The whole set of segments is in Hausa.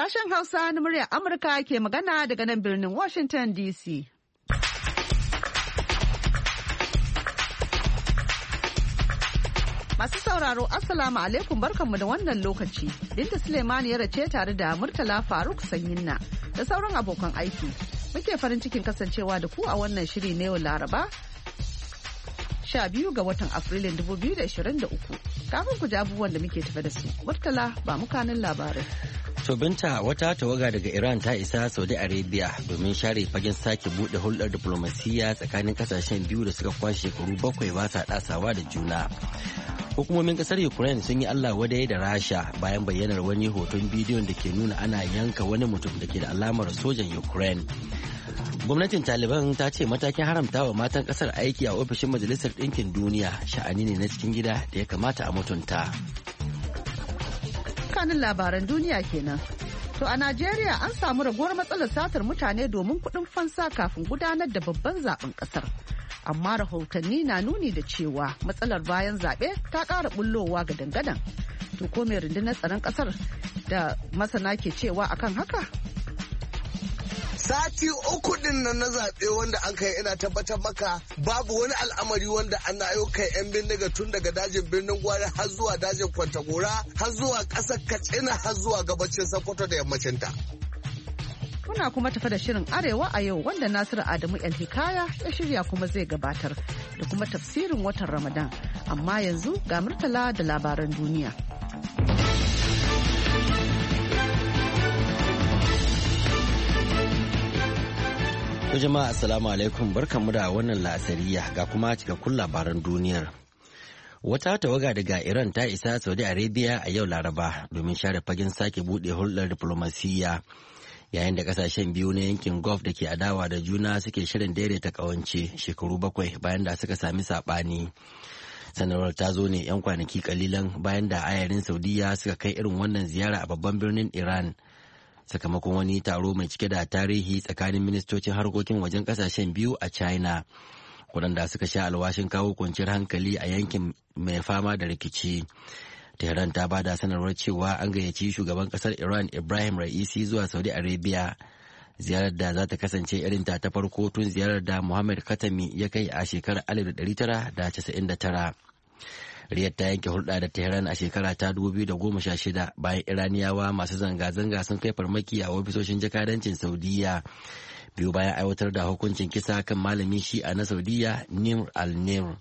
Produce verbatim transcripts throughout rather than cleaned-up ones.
Sashen Hausa na muryar Amurka ke magana daga nan birnin Washington D C. Masu sauraro, Assalamu alaikum, barkanmu da wannan lokaci. Binta Suleiman ya race tare da Murtala Faruk Sanyinna da sauran abokan aiki. Muke farin cikin kasancewa da ku a wannan shiri na yau Laraba sha biyu ga watan Afrilun dubu biyu da ashirin da uku. Kafin ku ji abubuwan da muke tafe da su, Murtala ba mu kanin labarai. To Binta, wata tawaga daga Iran ta isa Saudi Arabia domin share fagen sake bude hulɗar diplomasiyya tsakanin kasashen biyu da suka kwashe shekaru bakwai ba sa ɗasawa da juna. Hukumomin kasar Ukraine sun yi Allah wadai da Rasha bayan bayyanar wani hoton bidiyon da ke nuna ana yanka wani mutum da ke da alamar sojan Ukraine. Gwamnatin Taliban ta ce matakin haramta wa matan kasar aiki a ofishin Majalisar Ɗinkin Duniya sha'ani ne na cikin gida da ya kamata a mutunta. Kanin labaran duniya kenan. To a Najeriya an samu raguwar matsalar satar mutane domin kuɗin fansa kafin gudanar da babban zaben ƙasar. Amma rahotanni na nuni da cewa matsalar bayan zaɓe ta ƙara bullowa ga dangadan. To ko mai rundunar tsaron ƙasar da masana ke cewa akan haka? Sati uku din nan na zaɓe wanda an kai ina tabbatar maka babu wani al'amari wanda ana yau kai 'yan bindiga tun daga dajin birnin Gwari har zuwa dajin Kwantagora har zuwa ƙasar Katsina har zuwa gabacin Sokoto da yammacinta. Muna kuma tafi da shirin Arewa a yau wanda Nasiru Adamu El Hikaya ya shirya kuma zai gabatar da kuma tafsirin watan Ramadan. Amma yanzu ga Murtala da labaran duniya. To jama'a assalamu alaikum, barkanmu da wannan la'asariya ga kuma cikakkun labaran duniyar. Wata tawaga daga Iran ta isa Saudi Arabia a yau Laraba domin share fagen sake buɗe hulɗar diplomasiyya yayin da kasashen biyu na yankin Gulf da ke adawa da juna suke shirin daidaita ƙawance shekaru bakwai bayan da suka sami saɓani. Sanarwar ta zo ne 'yan kwanaki kalilan bayan da ayarin Saudiya suka kai irin wannan ziyara a babban birnin Iran. Sakamakon wani taro mai cike da tarihi tsakanin ministocin harkokin wajen kasashen biyu a China, waɗanda suka sha alwashin kawo kwanciyar hankali a yankin mai fama da rikici. Tehran ta ba da sanarwar cewa an gayyaci shugaban ƙasar Iran Ibrahim Ra'isi zuwa Saudi Arabia, ziyarar da za ta kasance irin ta ta farko tun ziyarar da Muhammad Khatami ya kai a shekarar alif da ɗari tara da casa'in da tara. Riyadh ta yanke hulɗa da Tehran a shekara ta dubu biyu da goma sha shida bayan Iraniyawa masu zanga-zanga sun kai farmaki a ofisoshin jakadancin Saudiya biyu bayan aiwatar da hukuncin kisa kan malamin Shi'a na Saudiya Nimr al-Nimr.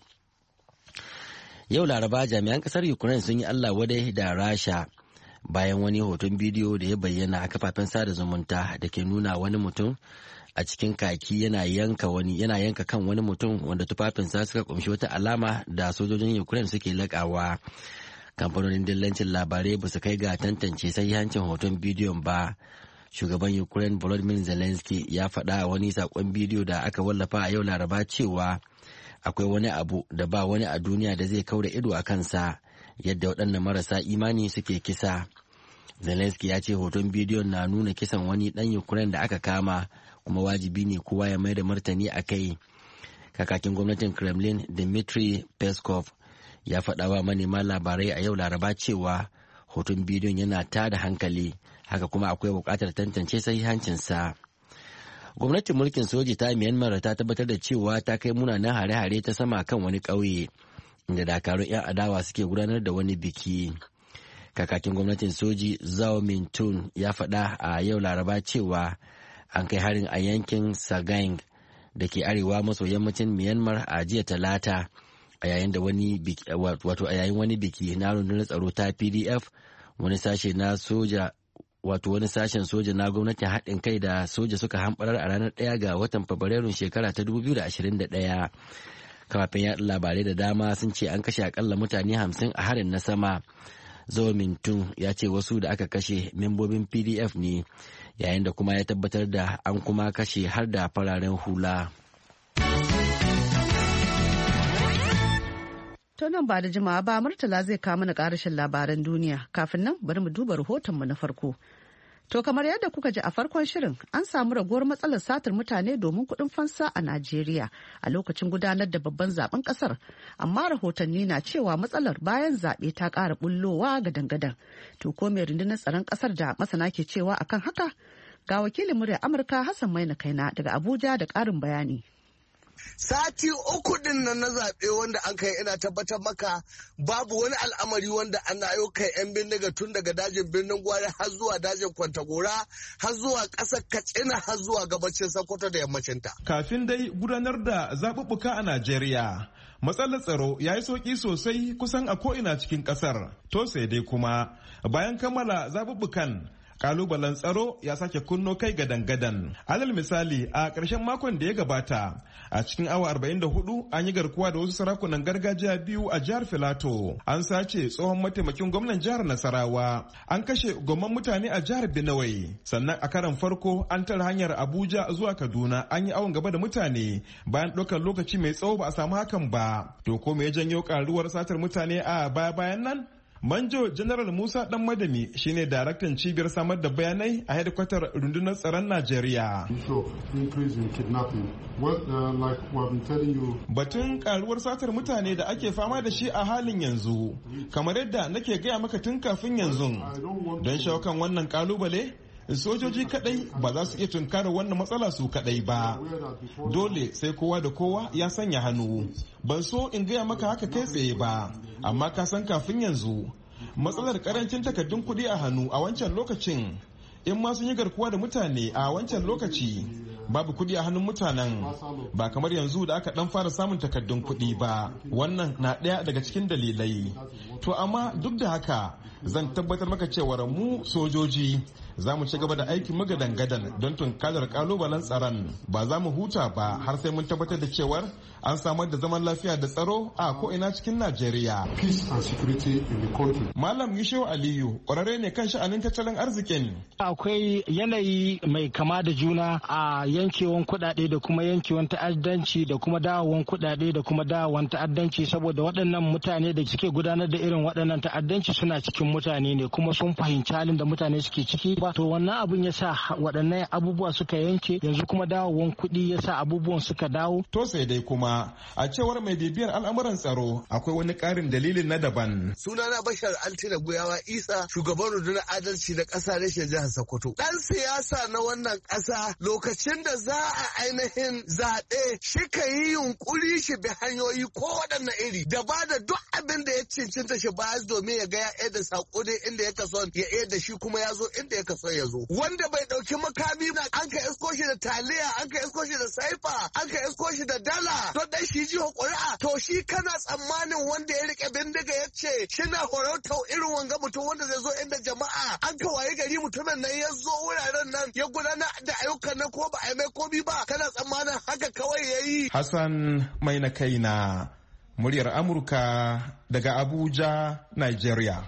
Yau Laraba jami'an ƙasar Ukraine sun yi Allah wadai da Rasha bayan wani hoton bidiyo da ya bayyana a kafafen sada zumunta da ke nuna wani mutum a cikin kaki yana yanka wani yana yanka kan wani mutum wanda tufafinsa suka kumshi wata alama da sojojin Ukraine suke lakawa. Kamfanonin dillancin labarai ba su kai ga tantance sahihancin hoton bidiyon ba. Shugaban Ukraine Volodymyr Zelensky ya faɗa a wani saƙon bidiyo da aka wallafa a yau Laraba cewa akwai wani abu da ba wani a duniya da zai kaura ido a kansa, yadda waɗannan marasa imani suke kisa. Zelensky ya ce hoton bidiyon na nuna kisan wani ɗan Ukraine da aka kama, kuma wajibi ne kowa ya mai da martani a kai. Kakakin gwamnatin Kremlin Dmitry Peskov ya faɗa wa manema labarai a yau Laraba cewa hoton bidiyon yana tada hankali, haka kuma akwai buƙatar tantance sahihancinsa. Gwamnatin mulkin soji ta Myanmar ta tabbatar da cewa ta kai munanan hare-hare ta sama kan wani ƙauye inda dakarun 'yan adawa suke gudanar da wani biki. Kakakin gwamnatin soji Zhao Mintun ya faɗa a yau Laraba cewa an kai harin a yankin Sagaing da ke arewa maso yammacin Myanmar a jiya Talata a yayin da wani biki, wato a yayin wani biki na rundunar tsaro ta P D F, wani sashe na soja wato wani sashen soja na gwamnatin haɗin kai da soja suka hamɓarar a ranar ɗaya ga watan Fabrairun shekara ta dubu biyu da ashirin da ɗaya. Kafafen yaɗa labarai da dama sun ce an kashe akalla mutane hamsin a harin na sama. Zhao Mintun ya ce wasu da aka kashe membobin P D F ne, yayin da kuma ya tabbatar da an kuma kashe har da fararen hula. To nan ba da jimawa ba Murtala zai kawo mana ƙarashin labaran duniya. Kafin nan bari mu duba rahotonmu na farko. To kamar yadda kuka ji a farkon shirin an samu raguwar matsalar satar mutane domin kuɗin fansa a Najeriya a lokacin gudanar da babban zaben ƙasar. Amma rahotanni na cewa matsalar bayan zaɓe ta ƙara bullowa ga dangadan. To ko mai rundunar tsaron ƙasar da masana ke cewa akan haka? Ga wakilin murya Amurka Hassan Maina Kaina daga Abuja da ƙarin bayani. Sati uku din nan na zaɓe wanda an kai ina tabbatar maka babu wani al'amari wanda ana yau kai 'yan bindiga tun daga dajin birnin Gwari har zuwa dajin Kwantagora har zuwa ƙasar Katsina har zuwa gabacin Sokoto da yammacinta. Kafin dai gudanar da zaɓuɓɓuka a Najeriya, matsalar tsaro ya yi sauƙi sosai kusan a ko'ina cikin ƙasar. To sai dai kuma bayan kammala zaɓuɓɓukan kalubalen tsaro ya sake kunno kai gadan-gadan. Alal misali a ƙarshen makon da ya gabata a cikin awa arba'in da hudu an yi garkuwa da wasu sarakunan gargajiya biyu a jihar Filato. An sace tsohon mataimakin gwamnan jihar Nasarawa. An kashe gomman mutane a jihar Benue. Sannan a karan farko an tara hanyar Abuja zuwa Kaduna an yi awon gaba da mutane bayan ɗaukar lokaci mai tsawo ba a samu hakan ba. To ko me ya janyo karuwar satar mutane a baya-bayan nan? Manjo General Musa Dan Madami shine daraktan cibiyar samar da bayanai a hedikwatar rundunar tsaron Najeriya. Batun karuwar satar mutane da ake fama da shi a halin yanzu, kamar yadda nake gaya maka tun kafin yanzu, don shawo kan wannan kalubale, sojoji kadai ba za su iya tunkara wannan matsala su kadai ba. Dole sai kowa da kowa ya sanya hannu. Ban so in gaya maka haka kai tsaye ba, amma ka san kafin yanzu matsalar karancin takardun kuɗi a hannu a wancan lokacin, in ma sun yi garkuwa da mutane a wancan lokaci babu kuɗi a hannun mutanen, ba kamar yanzu da aka dan fara samun takardun kuɗi ba. Wannan na ɗaya daga cikin dalilai. To amma duk da haka zan tabbatar maka cewar mu sojoji za mu ci gaba da aikin mu gadan-gadan don tunkarar kalubalen tsaron. Ba za mu huta ba har sai mun tabbatar da cewar an samar da zaman lafiya da tsaro a ko'ina cikin Najeriya. Malam Yushewu Aliyu ƙwararre ne kan sha'anin tattalin arzikin. Akwai yanayi mai kama da juna a yankewan kuɗaɗe da kuma yankewan ta'addanci da kuma dawowan kuɗaɗe da kuma dawowan ta'addanci, saboda waɗannan mutane da suke gudanar da irin waɗannan ta'addanci suna cikin mutane ne kuma sun fahimci halin da mutane suke ciki. To wannan abun ya sa waɗannan abubuwa suka yanke, yanzu kuma dawowan kuɗi ya sa abubuwan suka dawo. To sai dai kuma a cewar mai bibiyar al'amuran tsaro akwai wani ƙarin dalilin na daban. Sunana Bashar Altina Guyawa Isa, shugaban rundunar adalci na ƙasa reshen jihar Sokoto. Ɗan siyasa na wannan ƙasa lokacin da za a ainihin zaɓe shi ka yi yunƙuri shi bi hanyoyi ko waɗanne iri da ba da duk abin da ya cincinta shi ba domin ya ga ya da saƙo dai inda ya kaso ya da shi kuma ya zo inda ya kaso ya zo. Wanda bai ɗauki makami na an ka isko shi da taliya, an ka isko shi da saifa, an ka isko shi da dala don dai shi ji ƙuri'a. To shi kana tsammanin wanda ya riƙe bindiga ya ce shina horauta irin wanga mutum wanda zai zo inda jama'a an ka waye gari mutumin nan ya zo wuraren nan ya gudanar da ayyukan nan ko ba a yi mai komi ba, kana tsammanin haka kawai ya yi. Hassan mai na kaina, muryar Amurka daga Abuja, Nigeria.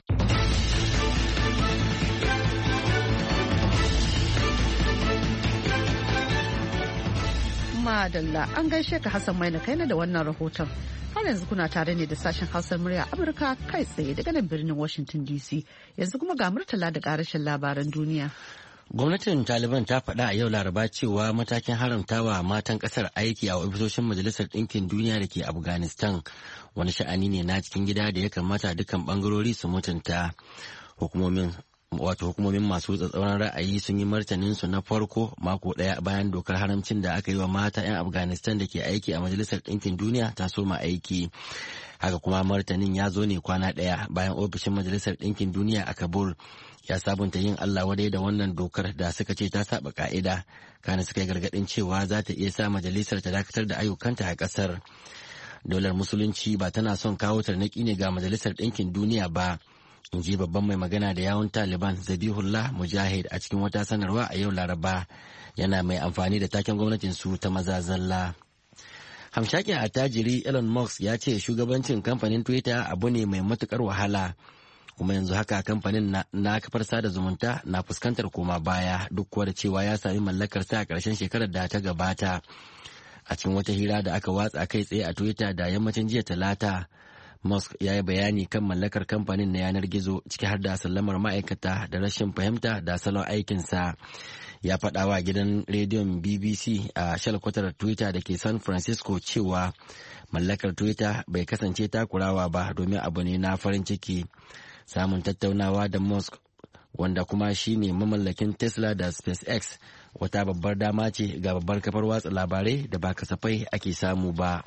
Madalla an gaishe ka Hassan Maina Kaina da wannan rahoton. Har yanzu kuna tare ne da sashen Hausar murya Amurka kai tsaye daga nan birnin Washington D C. Yanzu kuma ga Murtala da ƙarashin labaran duniya. Gwamnatin Taliban ta faɗa a yau Laraba cewa matakin haramtawa matan ƙasar aiki a ofisoshin Majalisar Ɗinkin Duniya da ke Afghanistan wani sha'ani ne na cikin gida da ya kamata dukkan ɓangarori su mutunta. Hukumomin wato hukumomin masu tsatsauran ra'ayi sun yi martanin su na farko mako daya bayan dokar haramcin da aka yi wa mata 'yan Afghanistan da ke aiki a Majalisar Ɗinkin Duniya ta soma aiki. Haka kuma martanin ya zo ne kwana daya bayan ofishin Majalisar Ɗinkin Duniya a Kabul ya sabunta yin Allah wadai da wannan dokar da suka ce ta saba ka'ida, kana suka yi gargadin cewa za ta iya sa majalisar ta dakatar da ayyukanta a kasar. Daular musulunci ba tana son kawo tarnaki ne ga Majalisar Ɗinkin Duniya ba, in ji babban mai magana da yawun Taliban Zabihullah Mujahid a cikin wata sanarwa a yau Laraba, yana mai amfani da taken gwamnatin su ta maza zalla. Hamshakin attajiri Elon Musk ya ce shugabancin kamfanin Twitter abu ne mai matukar wahala, kuma yanzu haka kamfanin na, na kafar sada zumunta na fuskantar koma baya duk kuwa da cewa ya sami mallakar sa a ƙarshen shekarar da ta gabata. A cikin wata hira da aka watsa kai tsaye a Twitter da yammacin jiya Talata, Musk ya yi bayani kan mallakar kamfanin na yanar gizo ciki har da sallamar ma'aikata da rashin fahimta da salon aikinsa. Ya faɗa wa gidan rediyon B B C a shalkwatar Twitter da ke San Francisco cewa mallakar Twitter bai kasance takurawa ba domin abu ne na farin ciki. Samun tattaunawa da Musk, wanda kuma shi ne mamallakin Tesla da SpaceX, wata babbar dama ce ga babbar kafar watsa labarai da ba kasafai ake samu ba.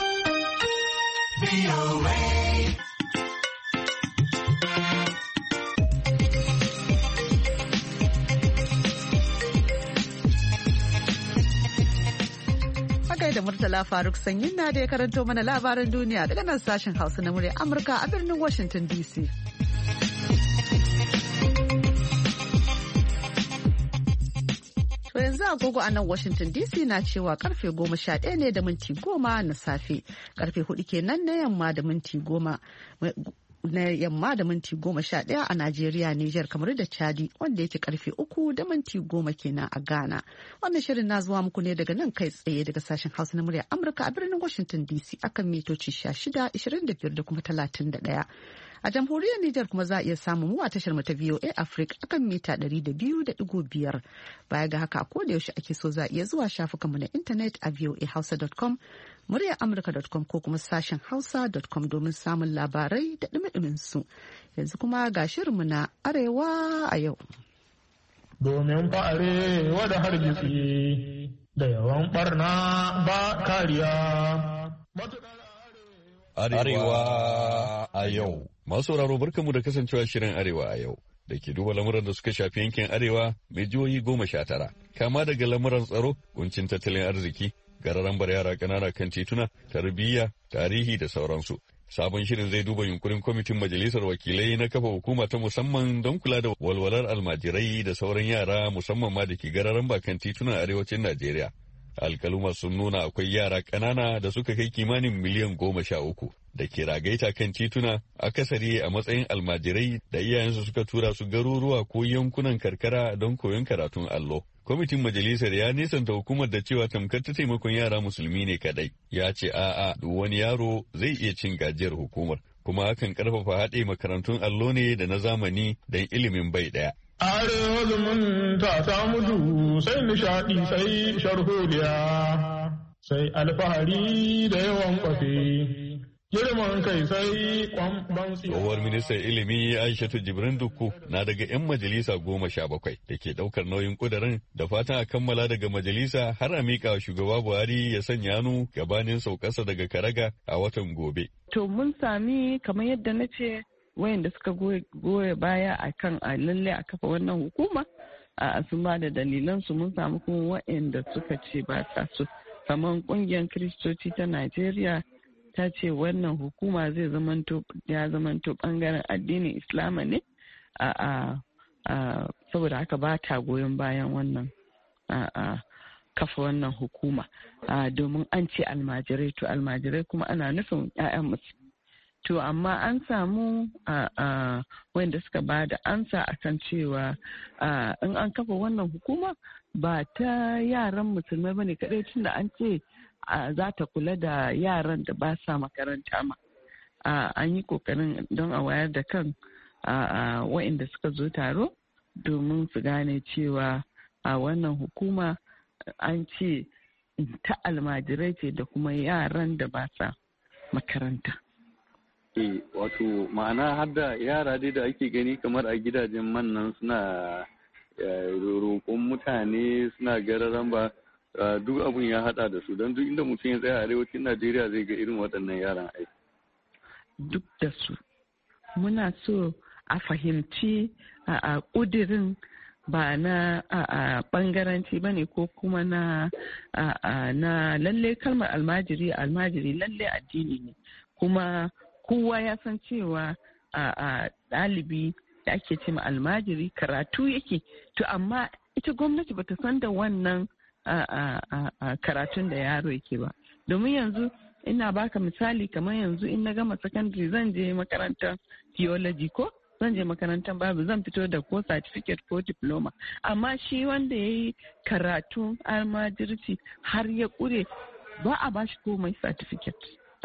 Da Murtala Faruk Sanyin na da ya karanto mana labaran duniya daga nan sashen Hausa na murya Amurka a birnin Washington D C. To yanzu agogo a nan Washington D C na cewa karfe goma sha ɗaya ne da minti goma na safe, karfe hudu kenan na yamma da minti goma. na yamma da minti goma sha ɗaya a Najeriya, Nijar, kamar da Chadi, wanda yake karfe uku da minti goma kenan a Ghana. Wannan shirin na zuwa muku ne daga nan kai tsaye daga sashen Hausa na murya Amurka a birnin Washington D C akan mitoci sha shida, ishirin da biyar da kuma talatin da ɗaya. A jamhuriyar Nijar kuma za a iya samun mu a tashar mu ta V O A Africa akan mita ɗari da biyu da ɗigo biyar. Baya ga haka a koda yaushe ake so za a iya zuwa shafukan mu na intanet a voa hausa dot com, muryar amurka dot com ko kuma sashen hausa dot com domin samun labarai da ɗumi su. Yanzu kuma ga shirinmu na Arewa a yau. Domin fa'are wada hargitsi da yawan barna ba kariya. Arewa a yau. Masu sauraro barkanmu da kasancewa shirin Arewa a yau da ke duba lamuran da suka shafi yankin Arewa mai jihohi goma sha tara. Kama daga lamuran tsaro, kuncin tattalin arziki, gararan bar yara ƙanana kan tituna, tarbiyya, tarihi da sauransu. Sabon shirin zai duba yunkurin kwamitin majalisar wakilai na kafa hukuma ta musamman don kula da walwalar almajirai da sauran yara musamman ma da ke gararan bakan titunan arewacin Najeriya. Alkaluma sun nuna akwai yara ƙanana da suka kai kimanin miliyan goma sha uku da ke ragaita kan tituna akasari a matsayin almajirai da iyayensu suka tura su garuruwa ko yankunan karkara don koyon karatun allo. Kwamitin majalisar ya nisanta hukumar da cewa tamkar ta taimakon yara musulmi ne kadai. Ya ce a'a duk wani yaro zai iya cin gajiyar hukumar, kuma hakan karfafa haɗe makarantun allo ne da na zamani don ilimin bai ɗaya. Arewa zumunta ta mutu sai nishaɗi sai sharholiya sai alfahari da yawan kwafe. Girman kai sai kwamban tsohuwar ministan ilimi Aishatu Jibrin Dukku na daga 'yan majalisa goma sha bakwai da ke ɗaukar nauyin kudirin da fatan a kammala daga majalisa har a miƙa wa shugaba Buhari ya sanya hannu gabanin saukarsa daga karaga a watan gobe. To mun sami kamar yadda na ce wayanda suka goya baya a kan a lalle a kafa wannan hukuma a sun ba da dalilansu. Mun samu kuma wayanda suka ce ba sa so, kamar ƙungiyar Kiristoci ta Najeriya ta ce wannan hukuma zai zamanto ya zamanto bangaren addinin Islama ne a saboda haka ba ta goyon bayan wannan a kafa wannan hukuma domin an ce almajirai, to almajirai kuma ana nufin 'ya'yan musulmi. To amma an samu wanda suka ba da ansa akan cewa in an kafa wannan hukuma ba ta yaran musulmai bane kadai, tunda an ce za ta kula da yaran da ba sa makaranta ma. An yi kokarin don a wayar da kan waɗanda suka zo taro domin su gane cewa a wannan hukuma an ce ta almajirai ce da kuma yaran da ba sa makaranta. Eh, wato ma'ana har da yara dai da ake gani kamar a gidajen mannan suna roƙon mutane suna gararan ba. Uh, duk abun ya hada da su don duk inda mutum ya tsaya a arewacin Najeriya zai ga irin waɗannan yaran aiki. Duk da su muna so a fahimci a ƙudirin ba na a ɓangaranci ba ne ko kuma na na lalle kalmar almajiri almajiri lalle addini ne, kuma kowa ya san cewa a ɗalibi da ake ce ma almajiri karatu yake, to amma ita gwamnati bata san da wannan a karatun da yaro yake ba. Domin yanzu ina baka misali, kamar yanzu in na gama secondary zan je makarantar theology ko zan je makarantar babu, zan fito da ko certificate ko diploma, amma shi wanda ya yi karatun almajirci har ya kure ba a bashi komai certificate,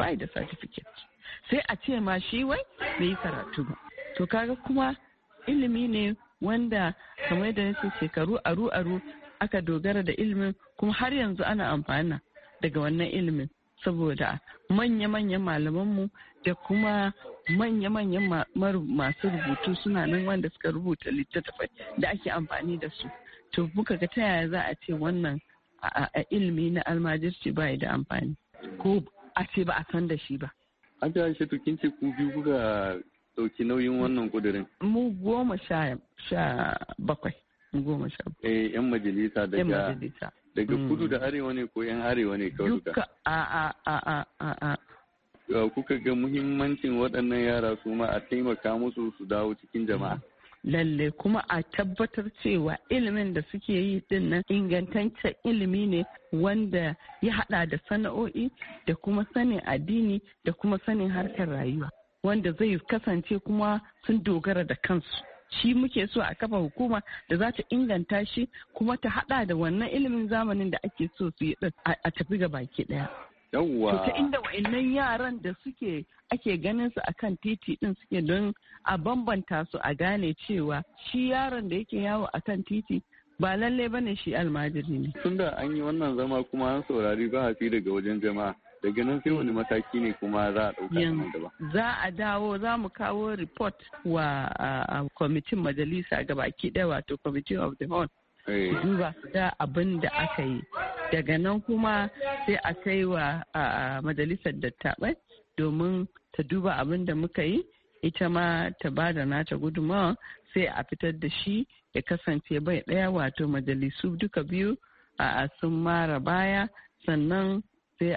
bai da certificate sai a ce ma shi wai bai yi karatu ba. To kaga kuma ilimi ne wanda kamar yadda nace shekaru aru aru aka dogara da ilimin kuma har yanzu ana amfana daga wannan ilimin saboda manya-manyan malamanmu da kuma manya-manyan masu rubutu suna nan wanda suka rubuta littattafai da ake amfani da su. To muka ga ta yaya za a ce wannan a ilimi na almajirci ba da amfani ko a ce ba a san da shi ba. An ji Aisha kin ce ku biyu kuka dauki nauyin wannan kudirin. Mu goma sha bakwai. Goma sha bakwai. Eh yan majalisa daga daga kudu da arewa ne ko yan arewa ne kawai duka? Duka a a a a a. Kuka ga muhimmancin waɗannan yara su ma a taimaka musu su dawo cikin jama'a. Lalle kuma a tabbatar cewa ilimin da suke yi din nan ingantaccen ilimi ne wanda ya hada da sana'o'i da kuma sanin addini da kuma sanin harkar rayuwa wanda zai kasance kuma sun dogara da kansu. Shi muke so a kafa hukuma da za ta inganta shi kuma ta hada da wannan ilimin zamanin da ake so su yi a tafi ga baki daya. Yawwa. To ta inda wa'annan yaran da suke ake ganin su akan titi din suke don a bambanta su a gane cewa shi yaron da yake yawo akan titi ba lalle bane shi almajiri ne. Tunda an yi wannan zama kuma an saurari bahasi daga wajen jama'a daga nan sai wani mataki ne kuma za a ɗauka nan gaba. Za a dawo za mu kawo report wa kwamitin majalisa gabaki ɗaya wato committee of the whole. Duba su da abin da aka yi daga nan kuma sai a kai wa majalisar dattabai domin ta duba abin da muka yi ita ma ta ba da nata gudunmawa sai a fitar da shi ya kasance bai ɗaya wato majalisu duka biyu a sun mara baya sannan sai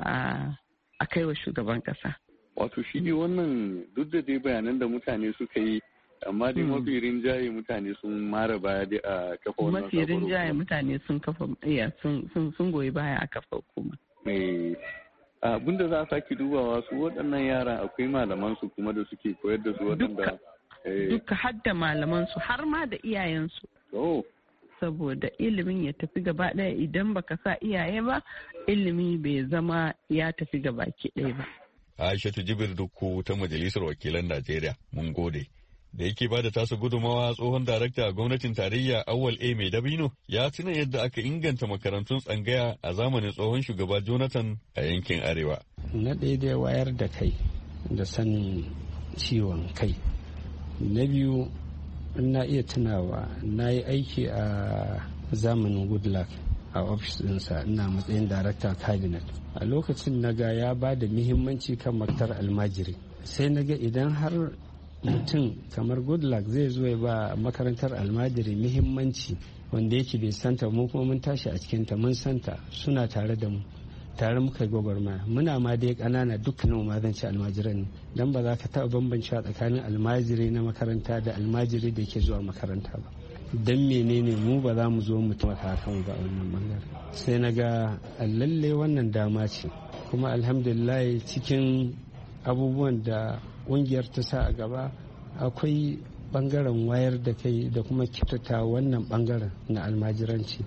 a kai wa shugaban kasa. Wato shi ne wannan duk da dai bayanan da mutane suka yi amma dai mafi rinjaye mutane sun mara baya dai a kafa wannan mafi rinjaye mutane sun kafa iya sun goyi baya a kafa hukuma. Abin da za a sake dubawa su waɗannan yaran akwai malaman su kuma da suke koyar da su waɗanda duka har da malaman su har ma da iyayen su. Saboda ilimin ya tafi gaba ɗaya idan baka sa iyaye ba ilimi bai zama ya tafi gaba ki ɗaya ba. Aishatu Jibir Dukku ta Majalisar Wakilan Najeriya mun gode. Da yake ba da tasa gudumawa tsohon darakta a gwamnatin tarayya Awwal A. Mai Dabino ya tuna yadda aka inganta makarantun tsangaya a zamanin tsohon shugaba Jonathan a yankin Arewa. Na daidai wayar da kai da sanin ciwon kai. Na biyu na iya tunawa na yi aiki a zamanin Goodluck a ofis ɗinsa ina matsayin darakta cabinet. A lokacin na ga ya ba da muhimmanci kan maktar almajiri. Sai na ga idan har mutum kamar Goodluck zai zo ya ba makarantar almajiri muhimmanci wanda yake bai santa mu kuma mun tashi a cikinta mun santa suna tare da mu tare muka gwagwarmaya muna ma dai ƙanana dukkanin ma zan ci almajiran ne dan ba za ka taɓa bambancewa tsakanin almajiri na makaranta da almajiri da ke zuwa makaranta ba dan menene mu ba za mu zo mu taimaka kan ba wannan bangare sai na ga lalle wannan dama ce kuma alhamdulillah cikin abubuwan da ƙungiyar ta sa a gaba akwai bangaren wayar da kai da kuma kyautata wannan bangaren na almajiranci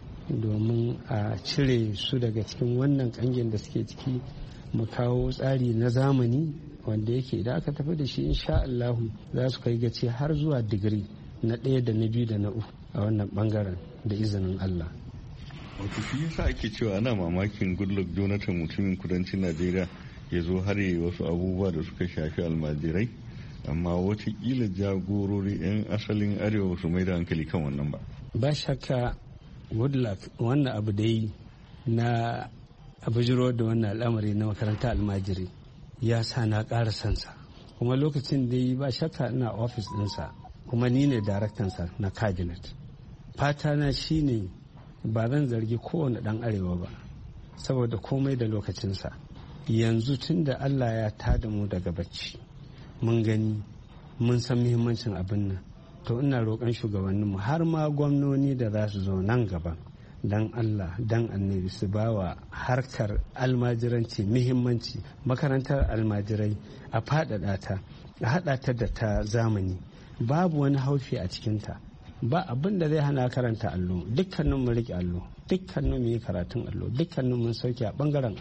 domin a cire su daga cikin wannan kangin da suke ciki mu kawo tsari na zamani wanda yake idan aka tafi da shi insha Allahu za su kai gaci har zuwa digiri na ɗaya da na biyu da na uku a wannan bangaren da izinin Allah. Wato shi yasa ake cewa ana mamakin Goodluck Jonathan mutumin kudancin Najeriya ya zo har yi wasu abubuwa da suka shafi almajirai amma watakila jagorori 'yan asalin arewa su mai da hankali kan wannan ba. Ba shakka Goodluck wannan abu da yi na abujiro da wannan al'amari na makaranta almajiri ya sa na ƙara sansa kuma lokacin da yi ba shakka ina ofis ɗinsa kuma ni ne daraktansa na cabinet fata na shine ba zan zargi kowane ɗan arewa ba saboda komai da lokacinsa yanzu tun da Allah ya tada mu daga bacci mun gani mun san muhimmancin abin nan to ina roƙon shugabanninmu har ma gwamnoni da za su zo nan gaba dan Allah dan annabi su ba wa harkar almajiranci muhimmanci makarantar almajirai a faɗaɗa ta a haɗa ta da ta zamani babu wani haufi a cikinta ba abin da zai hana karanta allo dukkanin mu riƙe allo dukkanin mu yi karatun allo dukkanin mun sauke a bangaren allo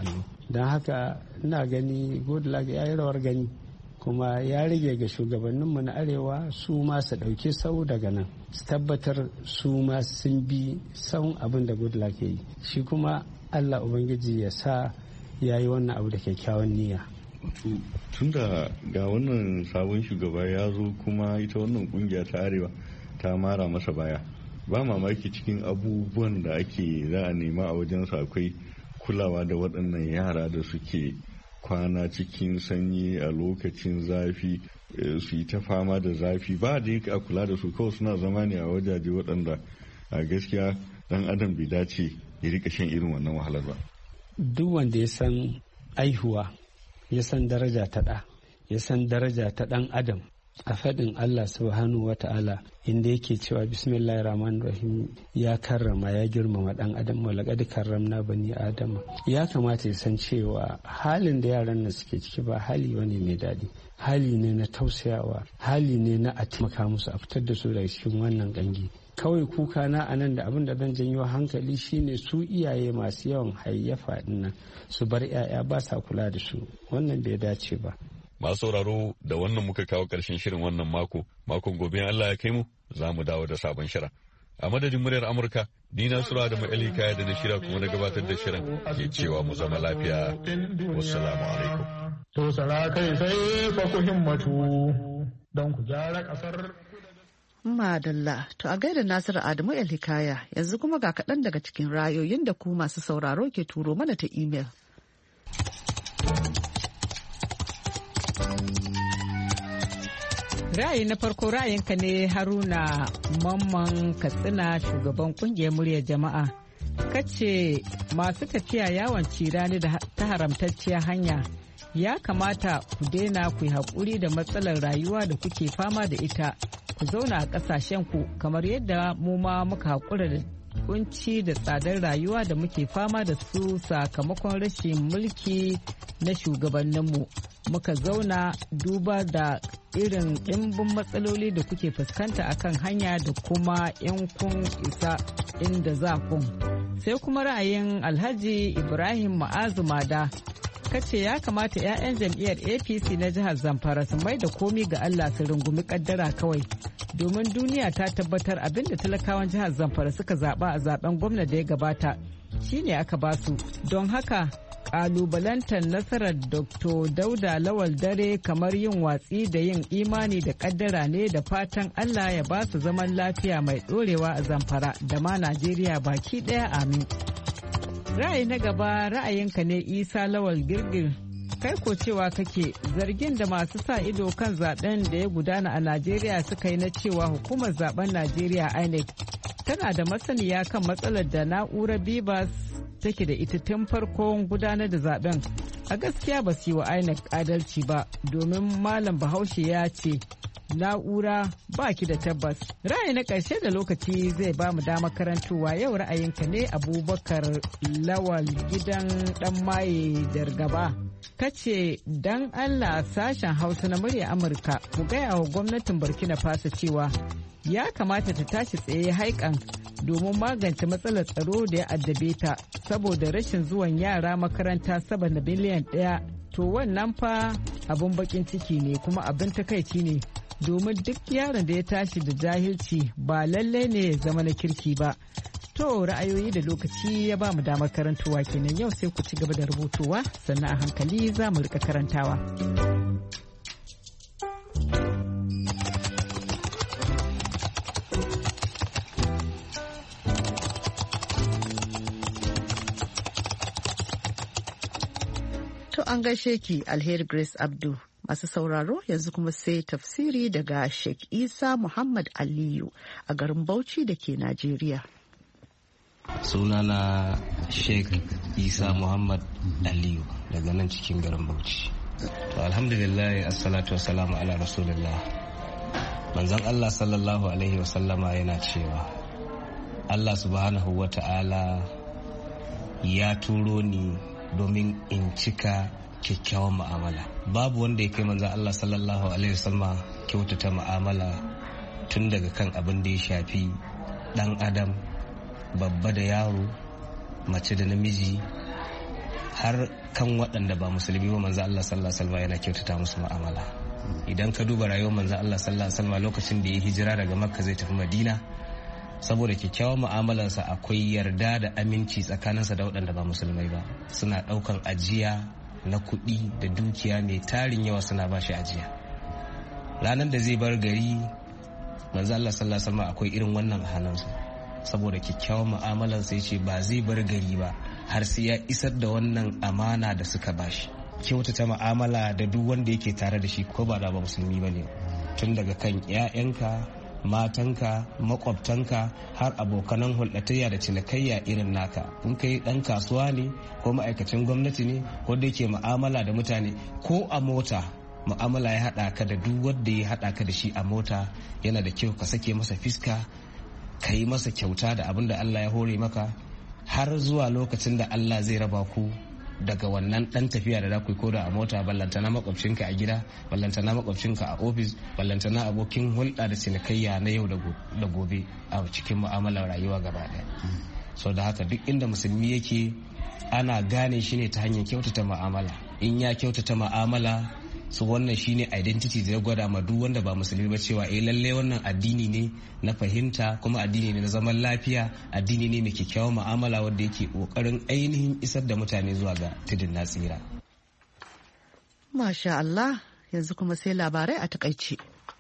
don haka ina gani Goodluck ya yi rawar gani, kuma ya rage ga shugabanninmu na arewa su ma su ɗauki sau daga nan, su tabbatar su ma sun bi son abin da Goodluck ya yi, shi kuma Allah Ubangiji ya sa ya yi wannan abu da kyakkyawan niyya. Tunda ga wannan sabon shugaba ya zo kuma ita wannan kungiya ta arewa ta mara masa baya, ba mamaki cikin abubuwan da ake za a nema a wajensa akwai kulawa da waɗannan yara da suke kwana cikin sanyi a lokacin zafi, su yi ta fama da zafi, ba da a kula da su, kawai suna zama ne a wajaje waɗanda a gaskiya dan adam bai dace ya rika shan irin wannan wahalar ba. Duk wanda ya san aihuwa, ya san daraja ta ɗa, ya san daraja ta ɗan adam, a faɗin Allah subhanahu wa ta'ala inda yake cewa bismillahir rahmanir rahim ya karrama ya girmama ɗan adam, wa laqad karramna bani adama. Ya kamata ya san cewa halin da yaran nan suke ciki ba hali wani mai daɗi, hali ne na tausayawa, hali ne na a taimaka musu a fitar da su daga cikin wannan gangi. Kawai kuka na a nan da abin da zan janyo hankali shine su iyaye masu yawan hayyafa dinnan su bar 'ya'ya ba sa kula da su, wannan bai dace ba. Masu sauraro da wannan muka kawo ƙarshen shirin wannan mako, makon gobe Allah ya kai mu za mu dawo da sabon shirin. A madadin muryar Amurka, ni na sura da ma'ali kaya da na shira kuma na gabatar da shirin ke cewa mu zama lafiya. Wassalamu alaikum. To sala kai sai fa ku himmatu don ku gyara ƙasar. Madalla, to a gaida Nasiru Adamu El Hikaya, yanzu kuma ga kaɗan daga cikin rayoyin da ku masu sauraro ke turo mana ta imel. Ra'ayi na farko ra'ayinka ne Haruna Mamman Katsina, shugaban kungiyar muryar jama'a. Kace masu tafiya yawon cirani da ta haramtacciyar hanya ya kamata ku daina ku yi haƙuri da matsalar rayuwa da kuke fama da ita, ku zauna a ƙasashenku kamar yadda mu ma muka haƙura da kunci da tsadar rayuwa da muke fama da su sakamakon rashin mulki na shugabanninmu. Muka zauna duba da irin ɗimbin matsaloli da kuke fuskanta akan hanya da kuma in kun isa inda za kun. Sai kuma ra'ayin Alhaji Ibrahim Ma'azu Mada, kace ya kamata 'ya'yan jam'iyyar A P C na jihar Zamfara su mai da komi ga Allah su rungumi kaddara kawai, domin duniya ta tabbatar abinda talakawan jihar Zamfara suka zaba a zaben gwamna da ya gabata shine aka basu. Don haka kalubalantar nasarar Doktor Dauda Lawal Dare kamar yin watsi da yin imani da kaddara ne, da fatan Allah ya ba su zaman lafiya mai dorewa a Zamfara da ma Najeriya baki daya, amin. Ra'ayi na gaba ra'ayinka ne Isa Lawal Girgir, kai ko cewa kake zargin da masu sa ido kan zaben da ya gudana a Najeriya suka yi na cewa hukumar zaben Najeriya I N E C tana da masaniya kan matsalar da na'urar Bibas take da ita tun farkon gudanar da zaben. A gaskiya ba su yi wa I N E C adalci ba, domin Malam Bahaushe ya ce na'ura ba ki da tabbas. Ra'ayi na ƙarshe da lokaci zai ba mu dama karantowa yau ra'ayinka ne Abubakar Lawal gidan ɗan maye Dargaba. Kace dan Allah sashen Hausa na murya Amurka ku gaya wa gwamnatin Burkina Faso cewa ya kamata ta tashi tsaye haikan domin magance matsalar tsaro da ya addabe ta saboda rashin zuwan yara makaranta sama da miliyan ɗaya. To wannan fa abin bakin ciki ne kuma abin takaici ne, domin duk yaron da ya tashi da jahilci ba lallai ne ya zama na kirki ba. To ra'ayoyi da lokaci ya ba mu damar karantowa kenan, yau sai ku ci gaba da rubutuwa sannan a hankali za mu rika karantawa. To an gaishe ki Alheri Grace Abdu. Masu sauraro yanzu kuma sai tafsiri daga Sheikh Isa Muhammad Aliyu a garin Bauchi da ke Najeriya. Sunana Sheikh Isa Muhammad Aliyu daga nan cikin garin Bauchi. To alhamdulillah, assalatu wassalamu ala rasulillah. Manzon Allah sallallahu alaihi wasallama yana cewa Allah subhanahu wa ta'ala ya turo ni domin in cika kyakkyawan mu'amala. Babu wanda ya kai manzon Allah sallallahu alaihi wasallama kyautata mu'amala, tun daga kan abin da ya shafi dan adam, babba da yaro, mace da namiji, har kan waɗanda ba musulmi ba manzo Allah sallallahu alaihi wasallam yana kyautata musu mu'amala. Idan ka duba rayuwar manzo Allah sallallahu alaihi wasallam lokacin da ya hijira daga Makka zai tafi Madina, saboda kyakkyawan mu'amalarsa akwai yarda da aminci tsakaninsa da waɗanda ba musulmai ba. Suna ɗaukan ajiya na kuɗi da dukiya mai tarin yawa suna ba shi ajiya. Ranar da zai bar gari manzo Allah sallallahu alaihi wasallam akwai irin wannan hannunsa, saboda kyakkyawan mu'amalar sai ce ba zai bar gari ba har sai ya isar da wannan amana da suka bashi. Kyautata mu'amala da duk wanda yake tare da shi ko ba da ba musulmi bane, tun daga kan 'ya'yanka, matanka, makwabtanka har abokanan hulɗatayya da cinikayya irin naka. In kai ɗan kasuwa ne ko ma'aikacin gwamnati ne ko da yake mu'amala da mutane ko a mota, mu'amala ya haɗa ka da duk wanda ya haɗa ka da shi a mota, yana da kyau ka sake masa fiska, ka yi masa kyauta da abin da Allah ya hore maka, har zuwa lokacin da Allah zai raba ku daga wannan dan tafiya da za ku yi koda a mota, ballantana makwabcinka a gida, ballantana makwabcinka a ofis, ballantana abokin hulɗa da cinikayya na yau da gobe a cikin mu'amalar rayuwa gaba ɗaya. So da haka duk inda musulmi yake ana gane shi ne ta hanyar kyautata mu'amala. In ya kyautata mu'amala, su wannan shine identity da ya gwada ma duk wanda ba musulmi ba cewa eh lalle wannan addini ne na fahimta, kuma addini ne na zaman lafiya, addini ne mai kyakkyawan mu'amala wanda yake kokarin ainihin isar da mutane zuwa ga tudun na tsira. Masha Allah, yanzu kuma sai labarai a takaice.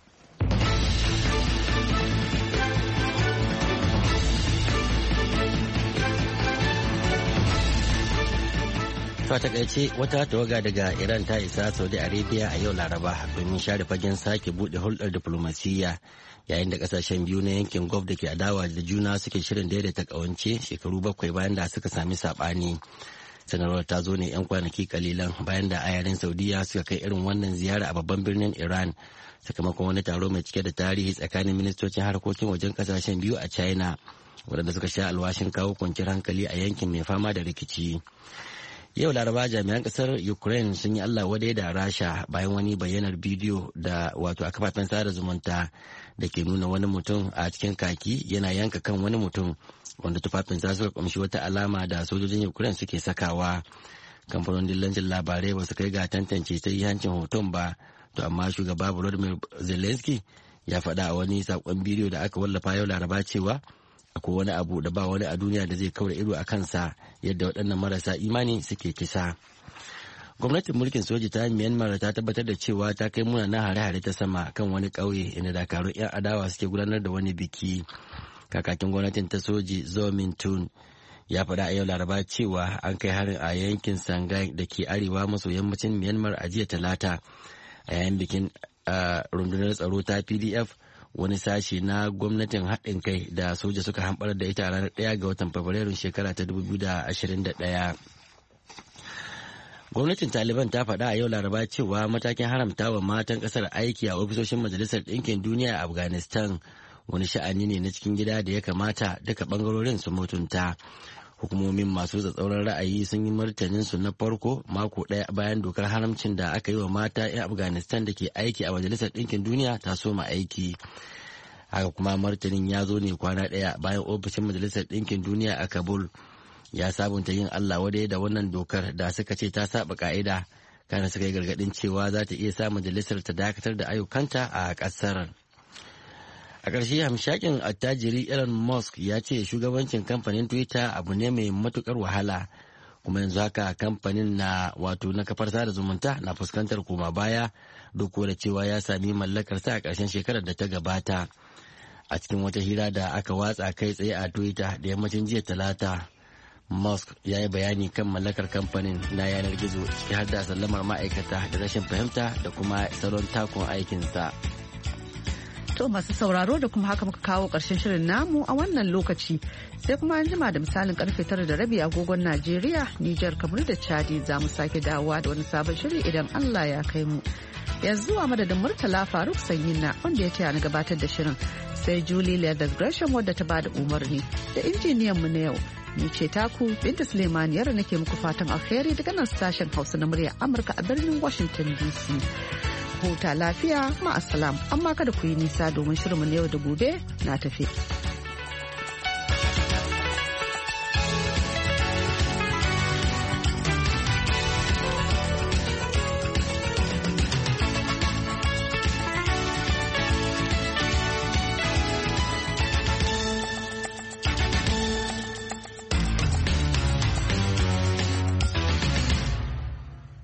a takaice wata tawaga daga Iran ta isa Saudi Arabia a yau Laraba domin share fagen sake bude hulɗar diflomasiyya, yayin da kasashen biyu na yankin Gulf da ke adawa da juna suke shirin daidaita kawance shekaru bakwai bayan da suka sami sabani. Sanarwar ta zo ne 'yan kwanaki kalilan bayan da ayarin Saudiya suka kai irin wannan ziyara a babban birnin Iran sakamakon wani taro mai cike da tarihi tsakanin ministocin harkokin wajen kasashen biyu a China, waɗanda suka sha alwashin kawo kwanciyar hankali a yankin mai fama da rikici. Yau Laraba jami'an kasar Ukraine sun yi Allah wadai da Rasha bayan wani bayyanar bidiyo da wato a kafafen sada zumunta da ke nuna wani mutum a cikin kaki yana yanka kan wani mutum wanda tufafin za su kamshi wata alama da sojojin Ukraine suke sakawa. Kamfanonin dillancin labarai ba su kai ga tantance hancin hoton ba, to amma shugaba Volodymyr Zelensky ya faɗa a wani saƙon bidiyo da aka wallafa yau Laraba cewa akwai wani abu da ba wani a duniya da zai kaura ido a kansa yadda waɗannan marasa imani suke kisa. Gwamnatin mulkin soji ta Myanmar ta tabbatar da cewa ta kai munanan hare-hare ta sama kan wani ƙauye inda dakarun 'yan adawa suke gudanar da wani biki. Kakakin gwamnatin ta soji Zo Min Tun ya faɗa a yau Laraba cewa an kai harin a yankin Sangai da ke arewa maso yammacin Myanmar a jiya Talata a yayin bikin rundunar tsaro ta P D F, wani sashi na gwamnatin haɗin kai da soja suka hamɓarar da ita a ranar ɗaya ga watan Fabrairun shekara ta dubu biyu da ashirin da ɗaya. Gwamnatin Taliban ta faɗa a yau Laraba cewa matakin haramta wa matan ƙasar aiki a ofisoshin Majalisar Ɗinkin Duniya a Afghanistan wani sha'ani ne na cikin gida da ya kamata duka ɓangarorin su mutunta. Hukumomin masu tsatsauran ra'ayi sun yi martanin su na farko mako ɗaya bayan dokar haramcin da aka yi wa mata 'yan Afghanistan da ke aiki a Majalisar Ɗinkin Duniya ta soma aiki. Haka kuma martanin ya zo ne kwana ɗaya bayan ofishin Majalisar Ɗinkin Duniya a Kabul ya sabunta yin Allah wadai da wannan dokar da suka ce ta saba ka'ida, kana suka yi gargaɗin cewa za ta iya sa majalisar ta dakatar da ayyukanta a ƙasar. A ƙarshe hamshakin attajiri Elon Musk ya ce shugabancin kamfanin Twitter abu ne mai matukar wahala, kuma yanzu haka kamfanin na wato na kafar sada zumunta na fuskantar koma baya duk da cewa ya sami mallakarsa a ƙarshen shekarar da ta gabata. A cikin wata hira da aka watsa kai tsaye a Twitter da yammacin jiya Talata, Musk ya yi bayani kan mallakar kamfanin na yanar gizo ciki har da sallamar ma'aikata da rashin fahimta da kuma salon takun aikinsa. To masu sauraro da kuma haka muka kawo ƙarshen shirin namu a wannan lokaci, sai kuma an jima da misalin karfe tara da rabi agogon Najeriya, Nijar, Kamaru da Chadi za mu sake dawowa da wani sabon shiri idan Allah ya kai mu. Yanzu a madadin Murtala Faruk Sanyinna wanda ya taya na gabatar da shirin, sai Julie Leathers Gresham wadda ta bada umarni da injiniyan mu na yau. Ni ce taku Binta Suleiman yara nake muku fatan alheri daga nan sashen Hausa na murya Amurka a birnin Washington D C. Huta lafiya ma'asalam, amma kada ku yi nisa domin shirinmu na yau da gobe na tafi.